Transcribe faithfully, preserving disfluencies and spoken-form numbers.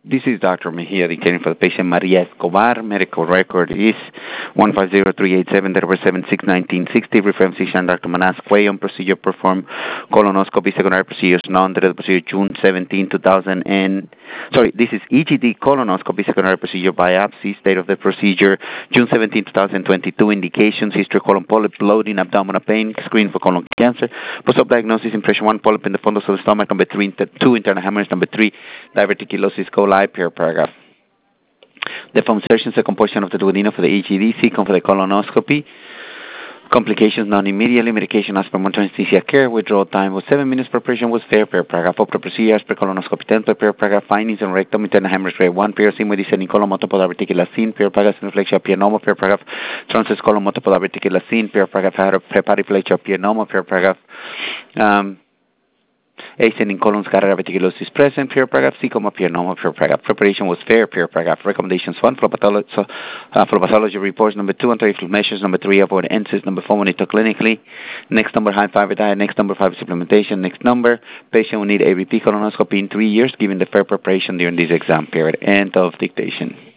This is Doctor Mejia dictating for the patient Maria Escobar. Medical record is one five zero three eight seven, date of birth seven six nineteen sixty. Reference physician Doctor Manas Cuello. Procedure performed colonoscopy. Secondary procedures none. Date of procedure June seventeenth, two thousand and sorry. This is E G D colonoscopy. Secondary procedure biopsy. State of the procedure June seventeenth, two thousand twenty-two. Indications: history colon polyp, bloating, abdominal pain, screen for colon cancer. Post-op diagnosis: impression one, polyp in the fundus of the stomach. Number three, inter- two internal hemorrhage. Number three, diverticulosis coli. Per paragraph. The foam insertion is a composition of the duodenum for the E G D, second for the colonoscopy. Complications non immediately. Medication as per monitoring anesthesia care. Withdrawal time was seven minutes. Preparation was fair. Per paragraph. Opera procedure as per colonoscopy ten. Per paragraph. Findings on rectum, internal hemorrhage grade one. Piercing with descending colon multiple diverticular scene. Per paragraph. Inflection pianoma. Per paragraph. Transverse colon multiple diverticular scene. Per paragraph. Hepatiflection pianoma. Per paragraph. Um, Ascending colon scarra reticulosis present. Per paragraph. Cecoma pianoma. Per paragraph. Preparation was fair. Per paragraph. Recommendations one. Flow pathology, so, uh, flow pathology reports. Number two. Anti-inflammatory measures. Number three. Avoid N SAIDs. Number four. Monitor clinically. Next number. High fiber diet. Next number. Fiber supplementation. Next number. Patient will need a repeat colonoscopy in three years, given the fair preparation during this exam period. End of dictation.